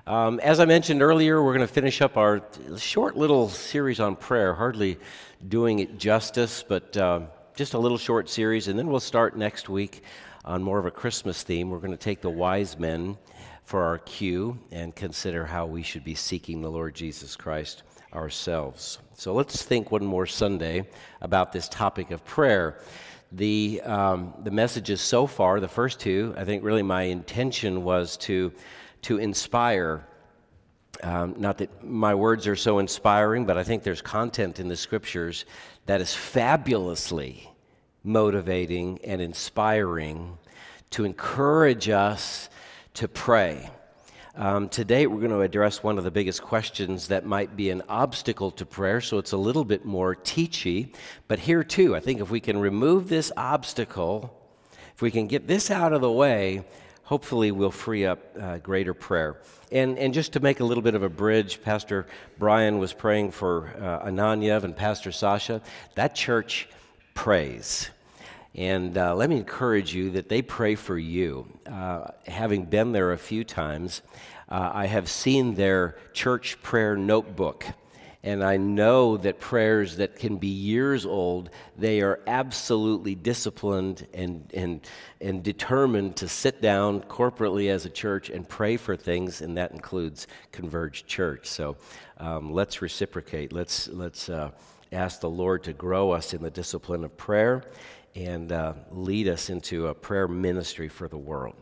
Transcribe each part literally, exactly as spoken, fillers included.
Um, as I mentioned earlier, we're going to finish up our short little series on prayer, hardly doing it justice, but uh, just a little short series, and then we'll start next week on more of a Christmas theme. We're going to take the wise men for our cue and consider how we should be seeking the Lord Jesus Christ ourselves. So let's think one more Sunday about this topic of prayer. The um, the messages so far, the first two, I think really my intention was to to inspire. Um, not that my words are so inspiring, but I think there's content in the Scriptures that is fabulously motivating and inspiring to encourage us to pray. Um, today we're going to address one of the biggest questions that might be an obstacle to prayer, so it's a little bit more teachy. But here too, I think if we can remove this obstacle, if we can get this out of the way, hopefully we'll free up uh, greater prayer. And and just to make a little bit of a bridge, Pastor Brian was praying for uh, Ananyev and Pastor Sasha. That church prays. And uh, let me encourage you that they pray for you. Uh, having been there a few times, uh, I have seen their church prayer notebook. And I know that prayers that can be years old, they are absolutely disciplined and, and, and determined to sit down corporately as a church and pray for things, and that includes Converge Church. So um, let's reciprocate. Let's, let's uh, ask the Lord to grow us in the discipline of prayer and uh, lead us into a prayer ministry for the world.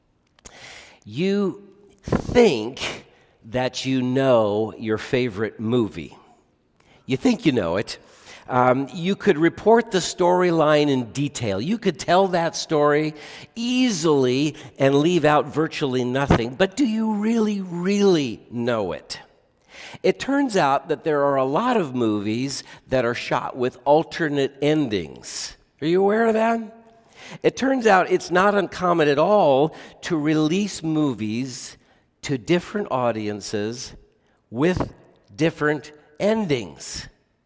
You think that you know your favorite movie. You think you know it. Um, you could report the storyline in detail. You could tell that story easily and leave out virtually nothing. But do you really, really know it? It turns out that there are a lot of movies that are shot with alternate endings. Are you aware of that? It turns out it's not uncommon at all to release movies to different audiences with different endings.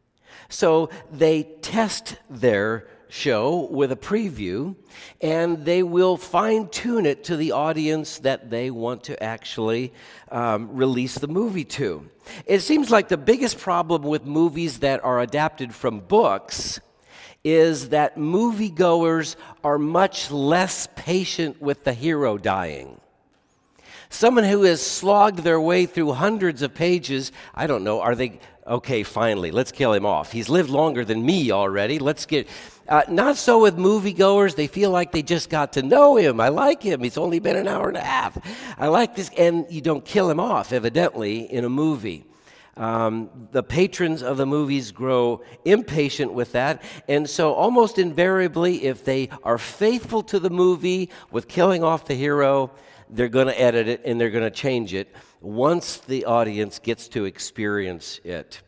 So they test their show with a preview, and they will fine-tune it to the audience that they want to actually um, release the movie to. It seems like the biggest problem with movies that are adapted from books is that moviegoers are much less patient with the hero dying. Someone who has slogged their way through hundreds of pages, I don't know, are they, okay, finally, let's kill him off. He's lived longer than me already. Let's get, uh, not so with moviegoers. They feel like they just got to know him. I like him. He's only been an hour and a half. I like this, and you don't kill him off, evidently, in a movie. Um, the patrons of the movies grow impatient with that, and so almost invariably, if they are faithful to the movie with killing off the hero, they're going to edit it and they're going to change it once the audience gets to experience it.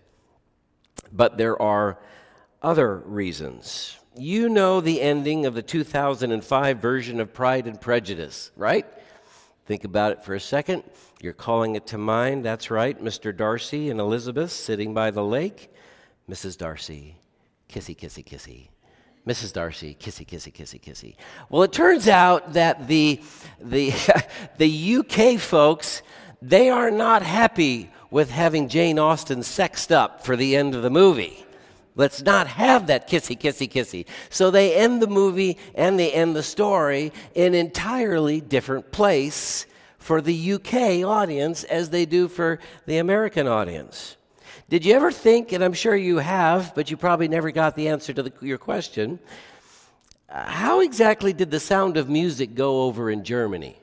But there are other reasons. You know the ending of the two thousand five version of Pride and Prejudice, right? Think about it for a second. You're calling it to mind. That's right, Mister Darcy and Elizabeth sitting by the lake. Missus Darcy, kissy, kissy, kissy. Missus Darcy, kissy, kissy, kissy, kissy. Well, it turns out that the the the U K folks, they are not happy with having Jane Austen sexed up for the end of the movie. Let's not have that kissy, kissy, kissy. So they end the movie and they end the story in an entirely different place for the U K audience as they do for the American audience. Did you ever think, and I'm sure you have, but you probably never got the answer to the, your question, uh, how exactly did The Sound of Music go over in Germany?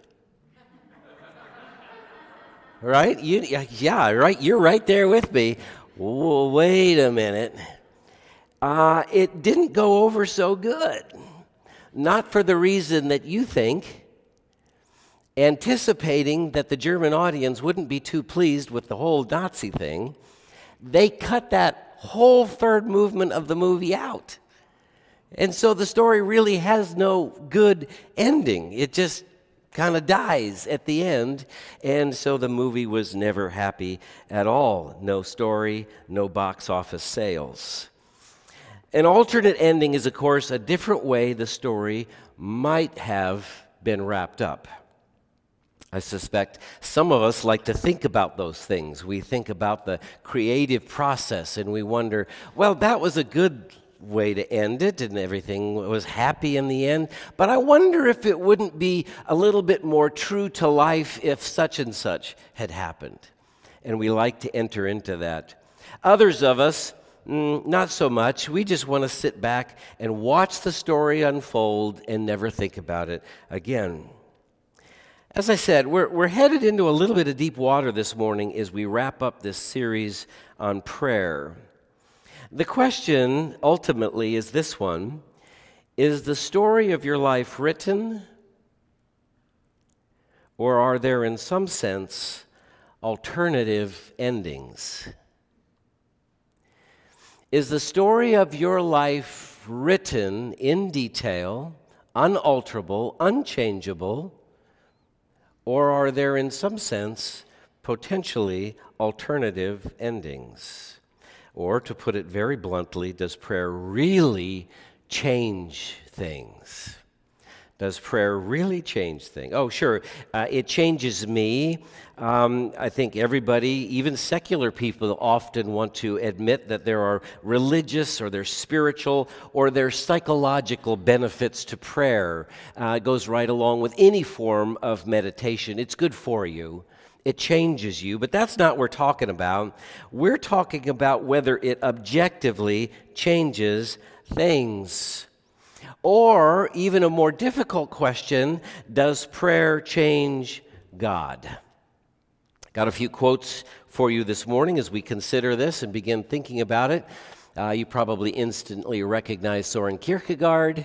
Right? You, yeah, right. You're right there with me. Whoa, wait a minute. Uh, it didn't go over so good. Not for the reason that you think. Anticipating that the German audience wouldn't be too pleased with the whole Nazi thing, they cut that whole third movement of the movie out. And so the story really has no good ending. It just kind of dies at the end. And so the movie was never happy at all. No story, no box office sales. An alternate ending is, of course, a different way the story might have been wrapped up. I suspect some of us like to think about those things. We think about the creative process and we wonder, well, that was a good way to end it and everything was happy in the end. But I wonder if it wouldn't be a little bit more true to life if such and such had happened. And we like to enter into that. Others of us, mm, not so much. We just want to sit back and watch the story unfold and never think about it again. As I said, we're, we're headed into a little bit of deep water this morning as we wrap up this series on prayer. The question ultimately is this one: is the story of your life written, or are there in some sense alternative endings? Is the story of your life written in detail, unalterable, unchangeable, or are there, in some sense, potentially alternative endings? Or, to put it very bluntly, does prayer really change things? Does prayer really change things? Oh, sure, uh, it changes me. Um, I think everybody, even secular people, often want to admit that there are religious or there's spiritual or there's psychological benefits to prayer. Uh, it goes right along with any form of meditation. It's good for you. It changes you, but that's not what we're talking about. We're talking about whether it objectively changes things. Or, even a more difficult question, does prayer change God? Got a few quotes for you this morning as we consider this and begin thinking about it. Uh, you probably instantly recognize Soren Kierkegaard.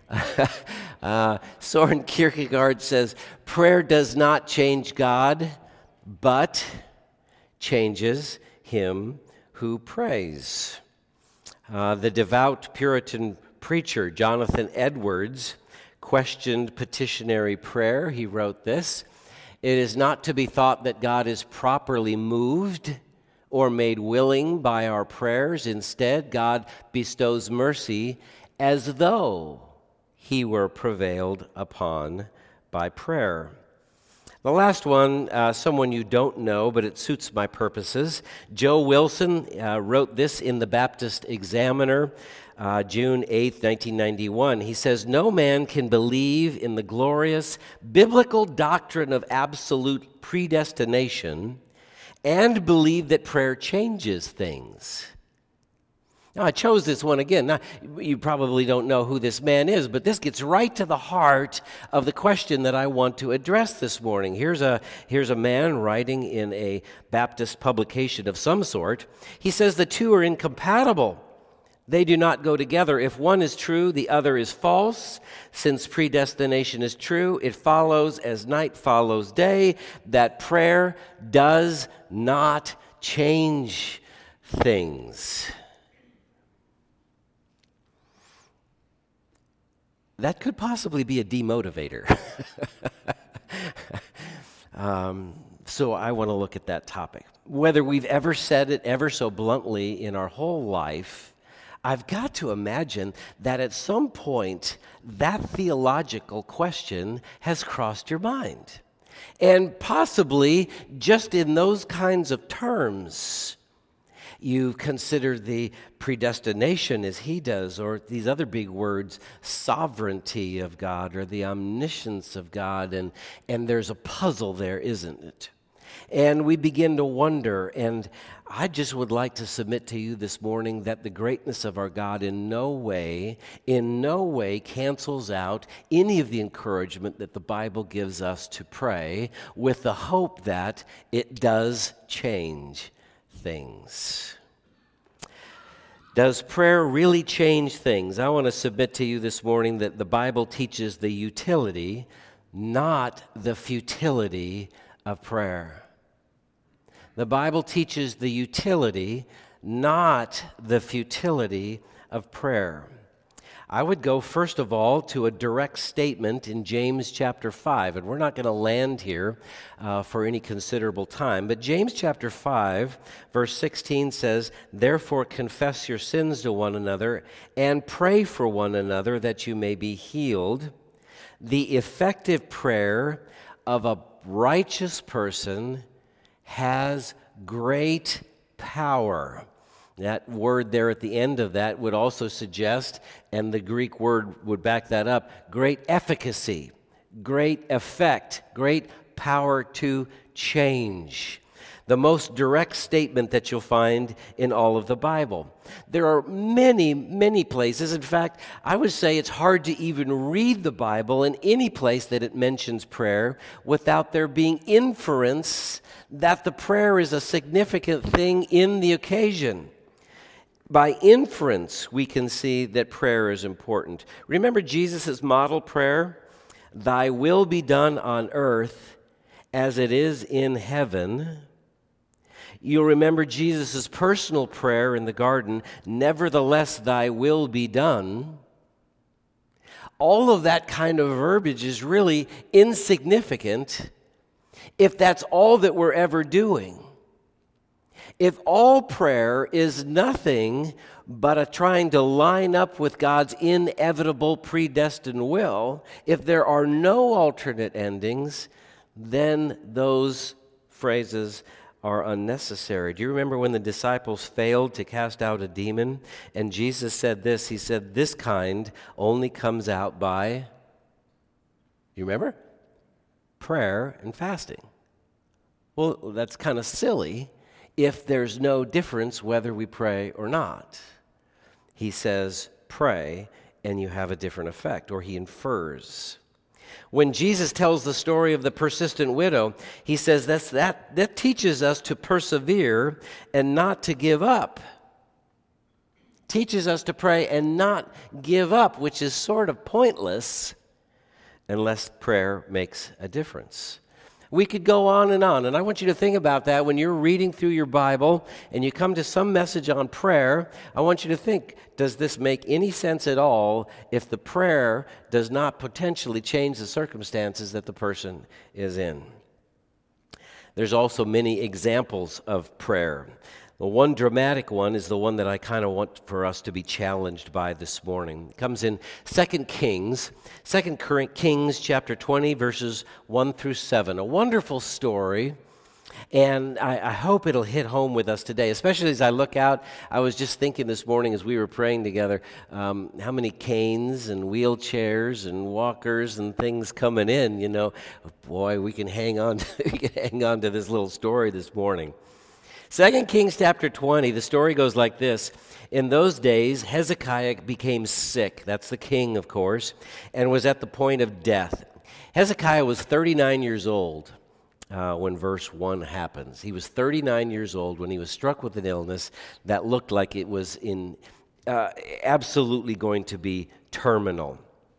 uh, Soren Kierkegaard says, prayer does not change God, but changes him who prays. Uh, the devout Puritan preacher Jonathan Edwards questioned petitionary prayer. He wrote this: "It is not to be thought that God is properly moved or made willing by our prayers. Instead, God bestows mercy as though he were prevailed upon by prayer." The last one, uh, someone you don't know, but it suits my purposes. Joe Wilson uh, wrote this in the Baptist Examiner, uh, June eighth, nineteen ninety-one. He says, "No man can believe in the glorious biblical doctrine of absolute predestination and believe that prayer changes things." Now, I chose this one again. Now, you probably don't know who this man is, but this gets right to the heart of the question that I want to address this morning. Here's a, here's a man writing in a Baptist publication of some sort. He says the two are incompatible. They do not go together. If one is true, the other is false. Since predestination is true, it follows, as night follows day, that prayer does not change things. That could possibly be a demotivator. um, so I want to look at that topic. Whether we've ever said it ever so bluntly in our whole life, I've got to imagine that at some point that theological question has crossed your mind. And possibly just in those kinds of terms. You consider the predestination as he does, or these other big words, sovereignty of God or the omniscience of God, and, and there's a puzzle there, isn't it? And we begin to wonder, and I just would like to submit to you this morning that the greatness of our God in no way, in no way cancels out any of the encouragement that the Bible gives us to pray with the hope that it does change things. Does prayer really change things? I want to submit to you this morning that the Bible teaches the utility, not the futility of prayer. The Bible teaches the utility, not the futility of prayer. I would go, first of all, to a direct statement in James chapter five, and we're not going to land here uh, for any considerable time, but James chapter five, verse sixteen says, "Therefore confess your sins to one another and pray for one another that you may be healed. The effective prayer of a righteous person has great power. That word there at the end of that would also suggest, and the Greek word would back that up, great efficacy, great effect, great power to change. The most direct statement that you'll find in all of the Bible. There are many, many places. In fact, I would say it's hard to even read the Bible in any place that it mentions prayer without there being inference that the prayer is a significant thing in the occasion. By inference, we can see that prayer is important. Remember Jesus' model prayer? Thy will be done on earth as it is in heaven. You'll remember Jesus' personal prayer in the garden, nevertheless thy will be done. All of that kind of verbiage is really insignificant if that's all that we're ever doing. If all prayer is nothing but a trying to line up with God's inevitable predestined will, if there are no alternate endings, then those phrases are unnecessary. Do you remember when the disciples failed to cast out a demon? And Jesus said this, he said, this kind only comes out by, you remember? Prayer and fasting. Well, that's kind of silly if there's no difference whether we pray or not. He says, pray, and you have a different effect, or he infers. When Jesus tells the story of the persistent widow, he says that's, that, that teaches us to persevere and not to give up. Teaches us to pray and not give up, which is sort of pointless unless prayer makes a difference. We could go on and on, and I want you to think about that when you're reading through your Bible and you come to some message on prayer. I want you to think, does this make any sense at all if the prayer does not potentially change the circumstances that the person is in? There's also many examples of prayer. The one dramatic one is the one that I kind of want for us to be challenged by this morning. It comes in Second Kings, Second Kings chapter twenty, verses one through seven. A wonderful story, and I, I hope it'll hit home with us today, especially as I look out. I was just thinking this morning as we were praying together, um, how many canes and wheelchairs and walkers and things coming in, you know. Boy, we can hang on, we can hang on to this little story this morning. Second Kings chapter twenty, the story goes like this. In those days, Hezekiah became sick, that's the king, of course, and was at the point of death. Hezekiah was thirty-nine years old uh, when verse one happens. He was thirty-nine years old when he was struck with an illness that looked like it was in uh, absolutely going to be terminal.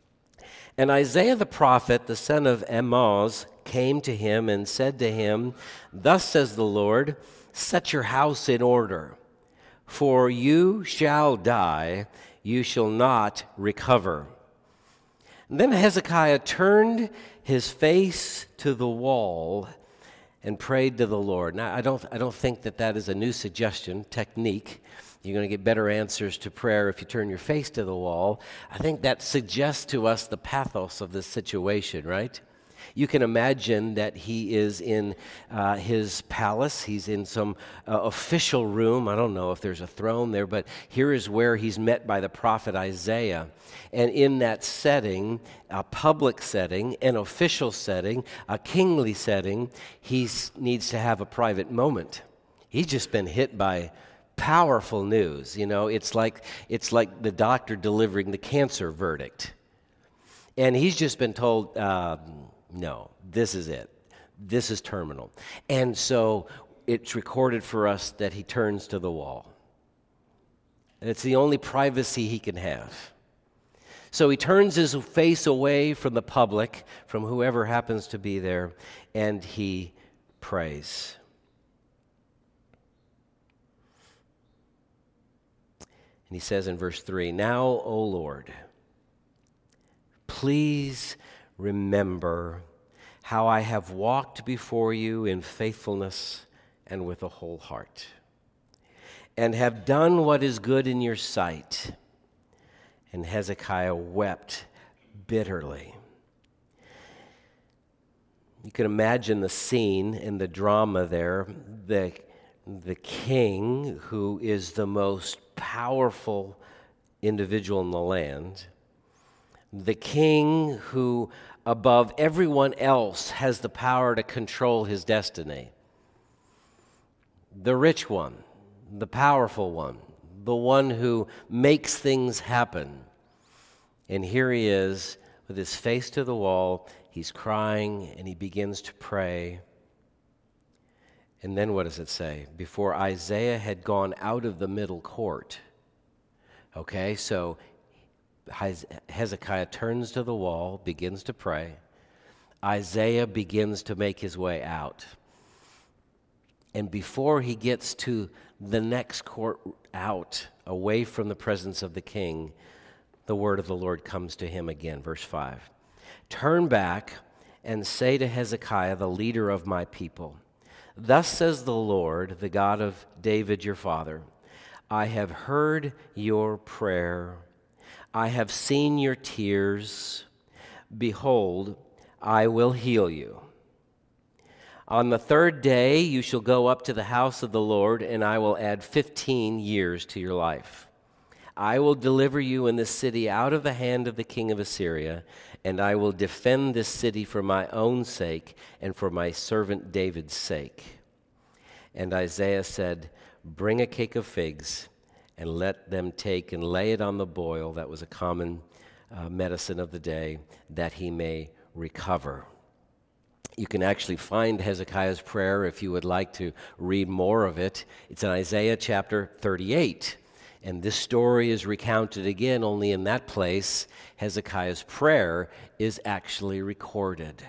And Isaiah the prophet, the son of Amoz, came to him and said to him, thus says the Lord, set your house in order, for you shall die, you shall not recover. And then Hezekiah turned his face to the wall and prayed to the Lord. Now, I don't, I don't think that that is a new suggestion, technique. You're going to get better answers to prayer if you turn your face to the wall. I think that suggests to us the pathos of this situation, right? You can imagine that he is in uh, his palace. He's in some uh, official room. I don't know if there's a throne there, but here is where he's met by the prophet Isaiah. And in that setting, a public setting, an official setting, a kingly setting, he needs to have a private moment. He's just been hit by powerful news. You know, it's like it's like the doctor delivering the cancer verdict. And he's just been told, uh, no, this is it. This is terminal. And so it's recorded for us that he turns to the wall. And it's the only privacy he can have. So he turns his face away from the public, from whoever happens to be there, and he prays. And he says in verse three, now, O Lord, please remember how I have walked before you in faithfulness and with a whole heart, and have done what is good in your sight. And Hezekiah wept bitterly. You can imagine the scene and the drama there. The, the king, who is the most powerful individual in the land, the king who, above everyone else, has the power to control his destiny, the rich one, the powerful one, the one who makes things happen. And here he is with his face to the wall. He's crying and he begins to pray. And then what does it say? Before Isaiah had gone out of the middle court. Okay, so Hezekiah turns to the wall, begins to pray. Isaiah begins to make his way out. And before he gets to the next court out, away from the presence of the king, the word of the Lord comes to him again. Verse five. Turn back and say to Hezekiah, the leader of my people, thus says the Lord, the God of David your father, I have heard your prayer. I have seen your tears. Behold, I will heal you. On the third day you shall go up to the house of the Lord, and I will add fifteen years to your life. I will deliver you in this city out of the hand of the king of Assyria, and I will defend this city for my own sake and for my servant David's sake. And Isaiah said, bring a cake of figs, and let them take and lay it on the boil. That was a common uh, medicine of the day, that he may recover. You can actually find Hezekiah's prayer if you would like to read more of it. It's in Isaiah chapter thirty-eight. And this story is recounted again, only in that place, Hezekiah's prayer is actually recorded.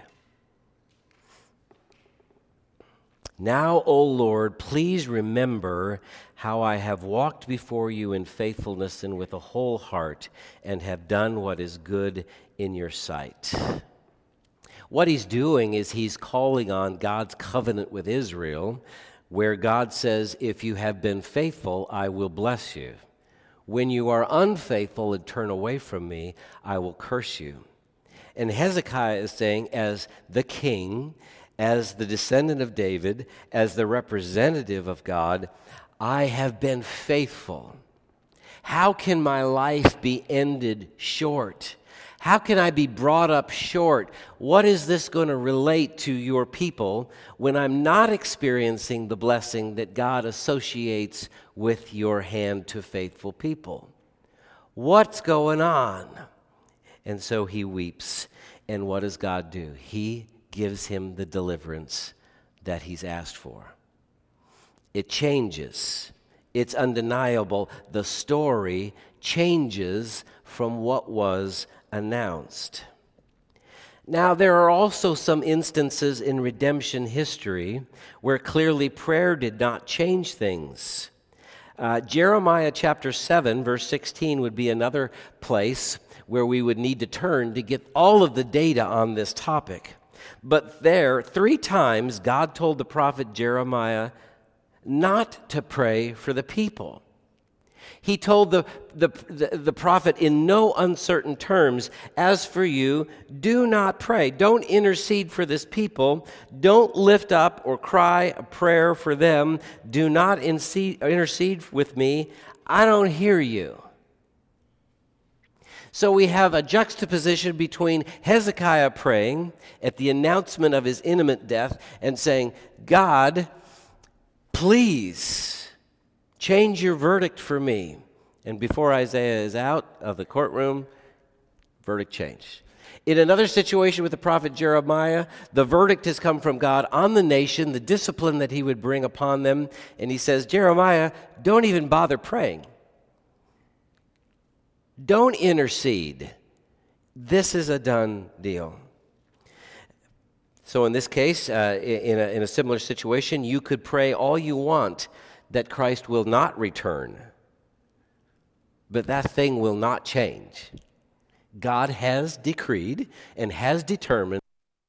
Now, O Lord, please remember how I have walked before you in faithfulness and with a whole heart, and have done what is good in your sight. What he's doing is he's calling on God's covenant with Israel, where God says, if you have been faithful, I will bless you. When you are unfaithful and turn away from me, I will curse you. And Hezekiah is saying, as the king, as the descendant of David, as the representative of God, I have been faithful. How can my life be ended short? How can I be brought up short? What is this going to relate to your people when I'm not experiencing the blessing that God associates with your hand to faithful people? What's going on? And so he weeps. And what does God do? He gives him the deliverance that he's asked for. It changes. It's undeniable. The story changes from what was announced. Now, there are also some instances in redemption history where clearly prayer did not change things. Uh, Jeremiah chapter seven, verse sixteen would be another place where we would need to turn to get all of the data on this topic. But there, three times, God told the prophet Jeremiah not to pray for the people. He told the, the, the, the prophet in no uncertain terms, as for you, do not pray. Don't intercede for this people. Don't lift up or cry a prayer for them. Do not intercede with me. I don't hear you. So we have a juxtaposition between Hezekiah praying at the announcement of his imminent death and saying, God, please change your verdict for me. And before Isaiah is out of the courtroom, verdict changed. In another situation with the prophet Jeremiah, the verdict has come from God on the nation, the discipline that he would bring upon them. And he says, Jeremiah, don't even bother praying. Don't intercede. This is a done deal. So in this case, uh, in, a, in a similar situation, you could pray all you want that Christ will not return. But that thing will not change. God has decreed and has determined,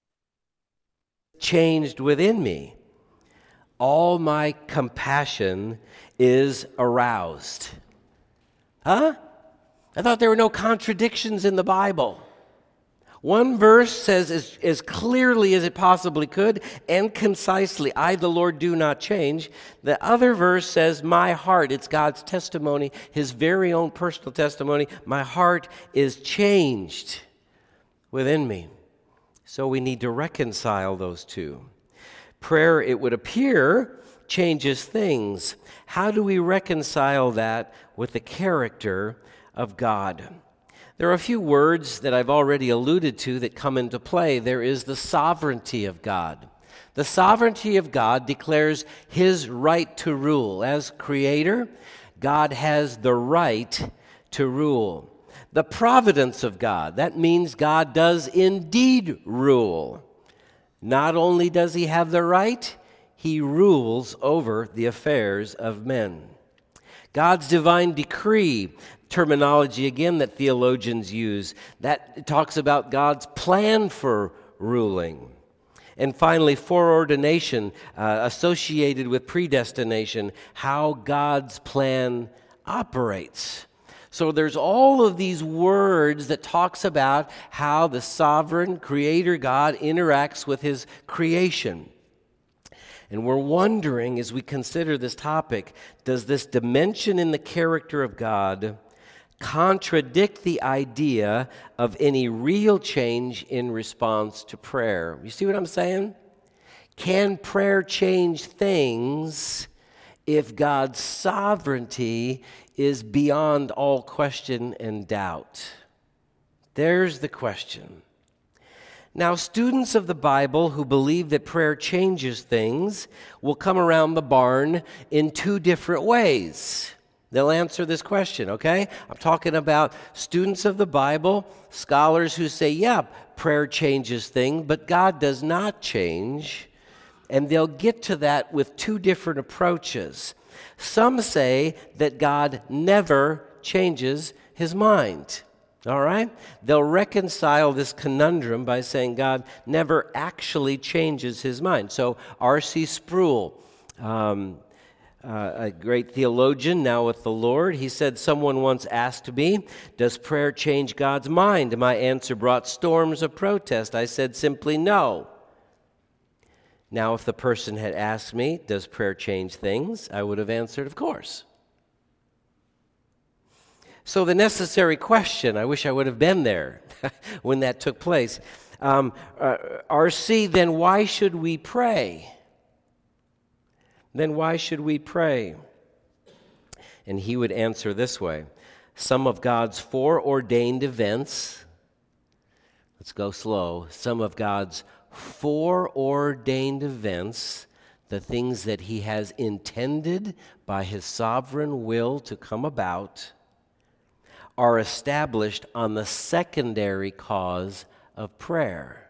changed within me. All my compassion is aroused. Huh? I thought there were no contradictions in the Bible. One verse says as, as clearly as it possibly could and concisely, I, the Lord, do not change. The other verse says, my heart, it's God's testimony, his very own personal testimony, my heart is changed within me. So we need to reconcile those two. Prayer, it would appear, changes things. How do we reconcile that with the character of God? There are a few words that I've already alluded to that come into play. There is the sovereignty of God. The sovereignty of God declares his right to rule. As creator, God has the right to rule. The providence of God, that means God does indeed rule. Not only does he have the right, he rules over the affairs of men. God's divine decree, terminology again that theologians use, that talks about God's plan for ruling. And finally, foreordination, uh, associated with predestination, how God's plan operates. So there's all of these words that talks about how the sovereign creator God interacts with his creation. And we're wondering, as we consider this topic, does this dimension in the character of God contradict the idea of any real change in response to prayer? You see what I'm saying? Can prayer change things if God's sovereignty is beyond all question and doubt? There's the question. Now, students of the Bible who believe that prayer changes things will come around the barn in two different ways. They'll answer this question, okay? I'm talking about students of the Bible, scholars who say, yeah, prayer changes things, but God does not change. And they'll get to that with two different approaches. Some say that God never changes his mind. All right? They'll reconcile this conundrum by saying God never actually changes his mind. So R C Sproul, um, uh, a great theologian now with the Lord, he said, someone once asked me, does prayer change God's mind? And my answer brought storms of protest. I said simply no. Now, if the person had asked me, does prayer change things? I would have answered, of course. So the necessary question, I wish I would have been there when that took place. Um, uh, R C, then why should we pray? Then why should we pray? And he would answer this way. Some of God's foreordained events, let's go slow, some of God's foreordained events, the things that he has intended by his sovereign will to come about, are established on the secondary cause of prayer.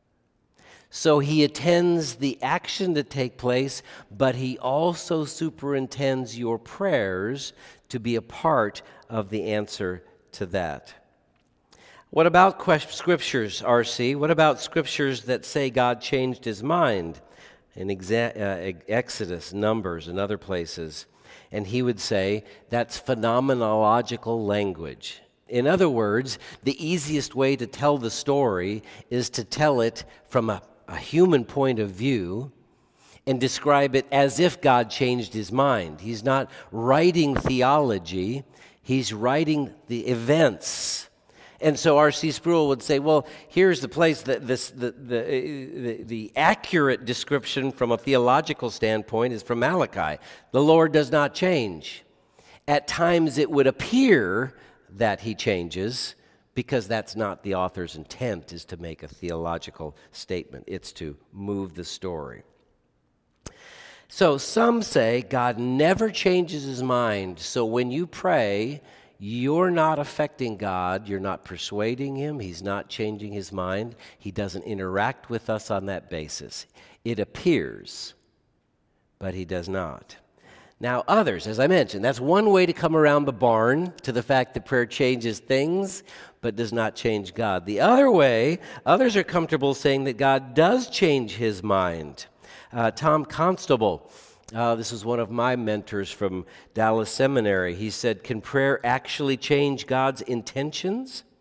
So he attends the action to take place, but he also superintends your prayers to be a part of the answer to that. What about quest- scriptures, R C? What about scriptures that say God changed his mind in exa- uh, Exodus, Numbers, and other places? And he would say, that's phenomenological language. In other words, the easiest way to tell the story is to tell it from a, a human point of view and describe it as if God changed his mind. He's not writing theology, he's writing the events. And so R C Sproul would say, well, here's the place that this the, the, the, the accurate description from a theological standpoint is from Malachi. The Lord does not change. At times it would appear that he changes because that's not the author's intent, is to make a theological statement. It's to move the story. So some say God never changes his mind. So when you pray, you're not affecting God. You're not persuading him. He's not changing his mind. He doesn't interact with us on that basis. It appears, but he does not. Now, others, as I mentioned, that's one way to come around the barn to the fact that prayer changes things, but does not change God. The other way, others are comfortable saying that God does change his mind. Uh, Tom Constable, Uh, this was one of my mentors from Dallas Seminary. He said, can prayer actually change God's intentions?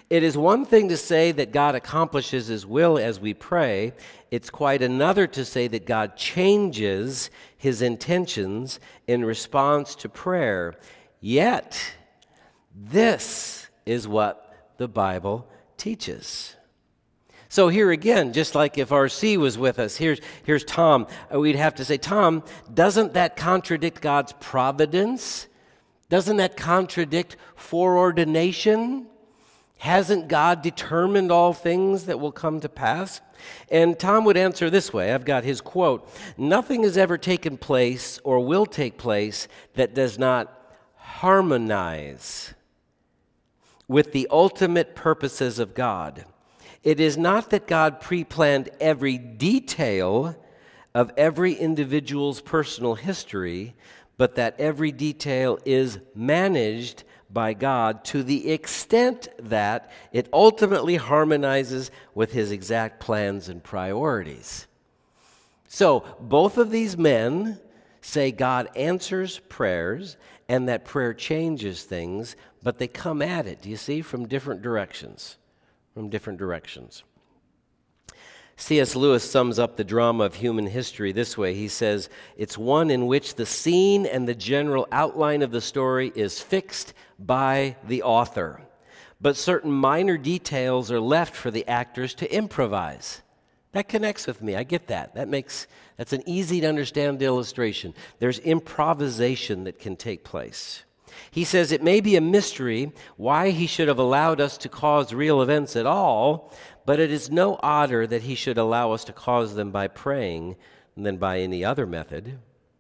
It is one thing to say that God accomplishes His will as we pray. It's quite another to say that God changes His intentions in response to prayer. Yet, this is what the Bible teaches. So here again, just like if R C was with us, here's, here's Tom, we'd have to say, Tom, doesn't that contradict God's providence? Doesn't that contradict foreordination? Hasn't God determined all things that will come to pass? And Tom would answer this way. I've got his quote. Nothing has ever taken place or will take place that does not harmonize with the ultimate purposes of God. It is not that God pre-planned every detail of every individual's personal history, but that every detail is managed by God to the extent that it ultimately harmonizes with His exact plans and priorities. So, both of these men say God answers prayers and that prayer changes things, but they come at it, do you see, from different directions. From different directions. C S Lewis sums up the drama of human history this way. He says, it's one in which the scene and the general outline of the story is fixed by the author, but certain minor details are left for the actors to improvise. That connects with me. I get that. That makes, that's an easy to understand illustration. There's improvisation that can take place. He says it may be a mystery why He should have allowed us to cause real events at all, but it is no odder that He should allow us to cause them by praying than by any other method.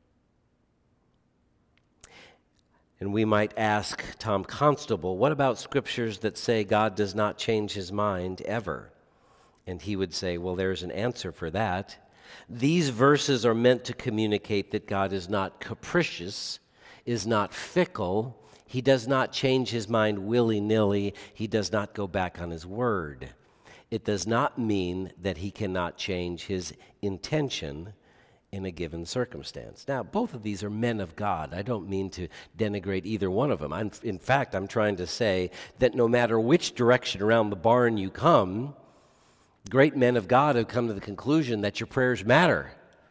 And we might ask Tom Constable, what about scriptures that say God does not change His mind ever? And he would say, well, there's an answer for that. These verses are meant to communicate that God is not capricious, is not fickle. He does not change His mind willy-nilly. He does not go back on His word. It does not mean that He cannot change His intention in a given circumstance. Now, both of these are men of God. I don't mean to denigrate either one of them. I'm, in fact, I'm trying to say that no matter which direction around the barn you come, great men of God have come to the conclusion that your prayers matter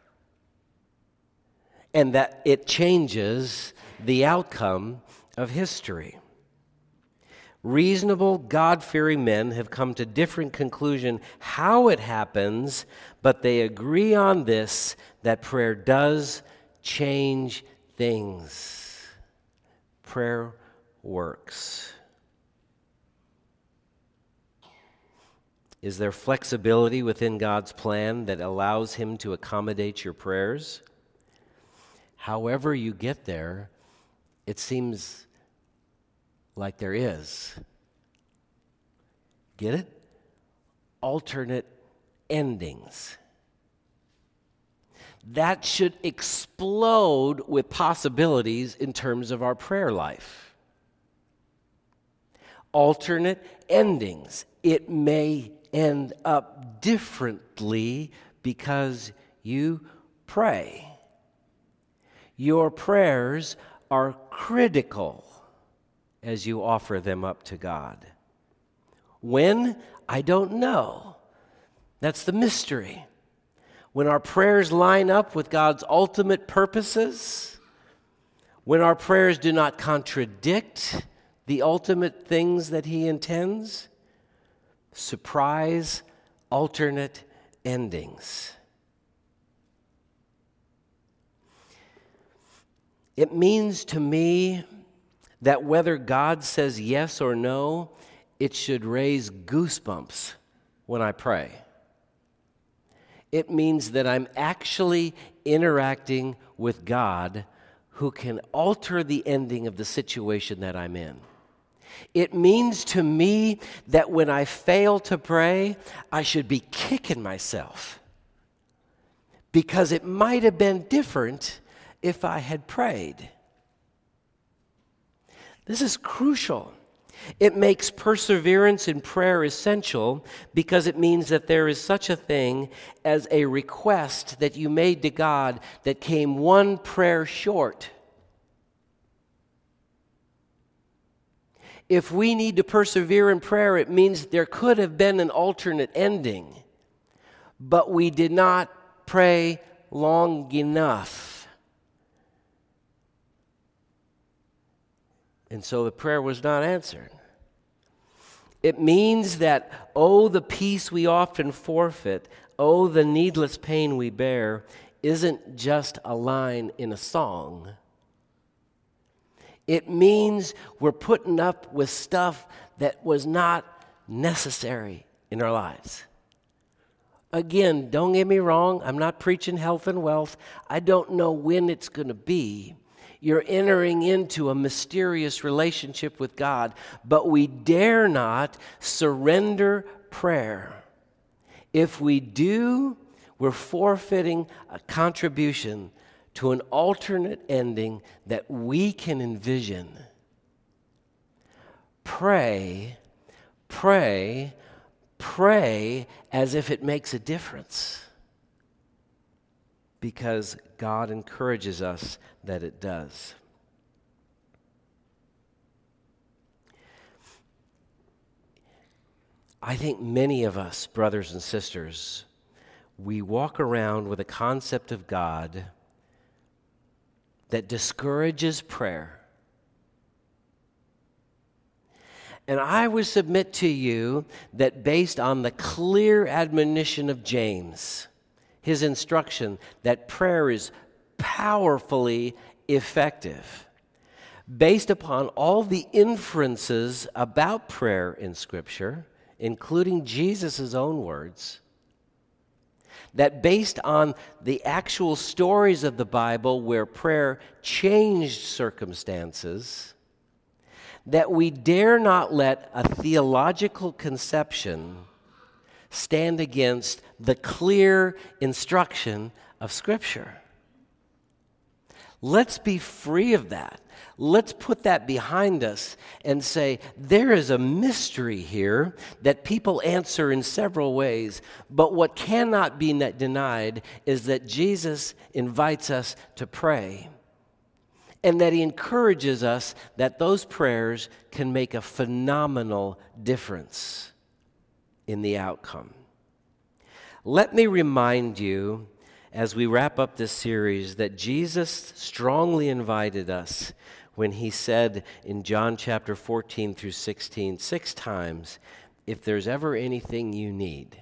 and that it changes the outcome of history. Reasonable, God-fearing men have come to different conclusion how it happens, but they agree on this, that prayer does change things. Prayer works. Is there flexibility within God's plan that allows Him to accommodate your prayers? However you get there, it seems like there is. Get it? Alternate endings. That should explode with possibilities in terms of our prayer life. Alternate endings. It may end up differently because you pray. Your prayers are critical as you offer them up to God. When? I don't know. That's the mystery. When our prayers line up with God's ultimate purposes, when our prayers do not contradict the ultimate things that He intends, surprise, alternate endings. It means to me that whether God says yes or no, it should raise goosebumps when I pray. It means that I'm actually interacting with God who can alter the ending of the situation that I'm in. It means to me that when I fail to pray, I should be kicking myself because it might have been different if I had prayed. This is crucial. It makes perseverance in prayer essential because it means that there is such a thing as a request that you made to God that came one prayer short. If we need to persevere in prayer, it means there could have been an alternate ending, but we did not pray long enough. And so the prayer was not answered. It means that, oh, the peace we often forfeit, oh, the needless pain we bear, isn't just a line in a song. It means we're putting up with stuff that was not necessary in our lives. Again, don't get me wrong, I'm not preaching health and wealth. I don't know when it's going to be. You're entering into a mysterious relationship with God, but we dare not surrender prayer. If we do, we're forfeiting a contribution to an alternate ending that we can envision. Pray, pray, pray as if it makes a difference, because God encourages us that it does. I think many of us, brothers and sisters, we walk around with a concept of God that discourages prayer. And I would submit to you that based on the clear admonition of James, his instruction that prayer is powerfully effective, based upon all the inferences about prayer in Scripture, including Jesus' own words, that based on the actual stories of the Bible where prayer changed circumstances, that we dare not let a theological conception stand against the clear instruction of Scripture. Let's be free of that. Let's put that behind us and say, there is a mystery here that people answer in several ways, but what cannot be denied is that Jesus invites us to pray, and that he encourages us that those prayers can make a phenomenal difference in the outcome. Let me remind you, as we wrap up this series, that Jesus strongly invited us when he said in John chapter fourteen through sixteen, six times, if there's ever anything you need.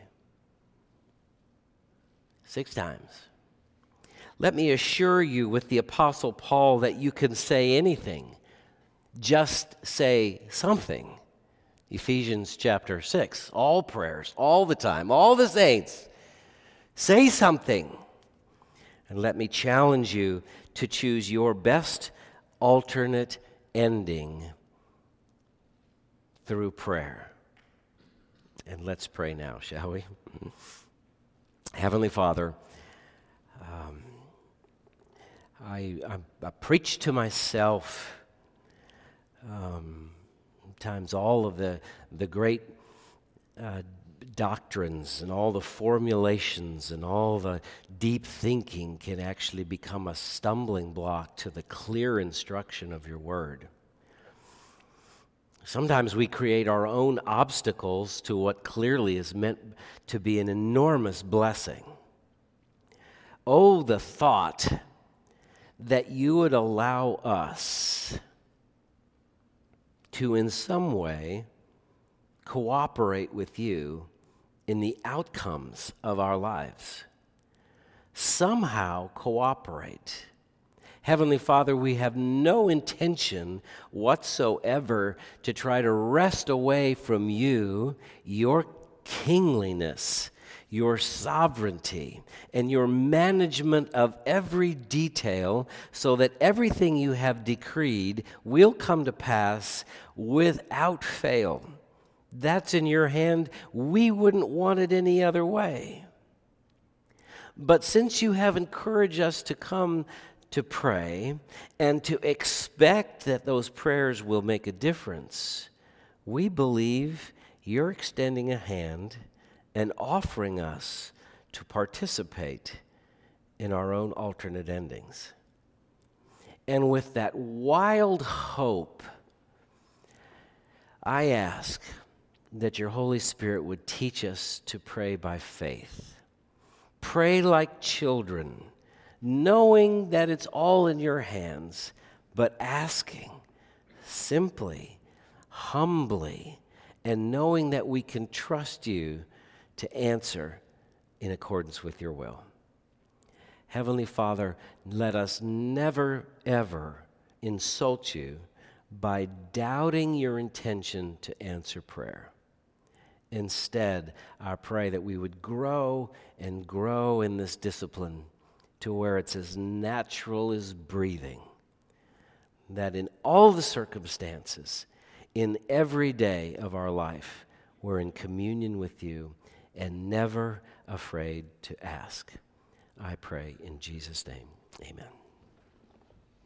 Six times. Let me assure you with the Apostle Paul that you can say anything. Just say something. Ephesians chapter six, all prayers, all the time, all the saints. Say something. And let me challenge you to choose your best alternate ending through prayer. And let's pray now, shall we? Heavenly Father, um, I, I, I preach to myself um, sometimes all of the, the great uh, doctrines and all the formulations and all the deep thinking can actually become a stumbling block to the clear instruction of your word. Sometimes we create our own obstacles to what clearly is meant to be an enormous blessing. Oh, the thought that you would allow us to in some way cooperate with you in the outcomes of our lives. Somehow cooperate. Heavenly Father, we have no intention whatsoever to try to wrest away from you your kingliness, your sovereignty, and your management of every detail so that everything you have decreed will come to pass without fail. That's in your hand. We wouldn't want it any other way. But since you have encouraged us to come to pray and to expect that those prayers will make a difference, we believe you're extending a hand and offering us to participate in our own alternate endings. And with that wild hope I ask that your Holy Spirit would teach us to pray by faith. Pray like children, knowing that it's all in your hands, but asking simply, humbly, and knowing that we can trust you to answer in accordance with your will. Heavenly Father, let us never, ever insult you by doubting your intention to answer prayer. Instead, I pray that we would grow and grow in this discipline to where it's as natural as breathing, that in all the circumstances, in every day of our life, we're in communion with you and never afraid to ask. I pray in Jesus' name, amen.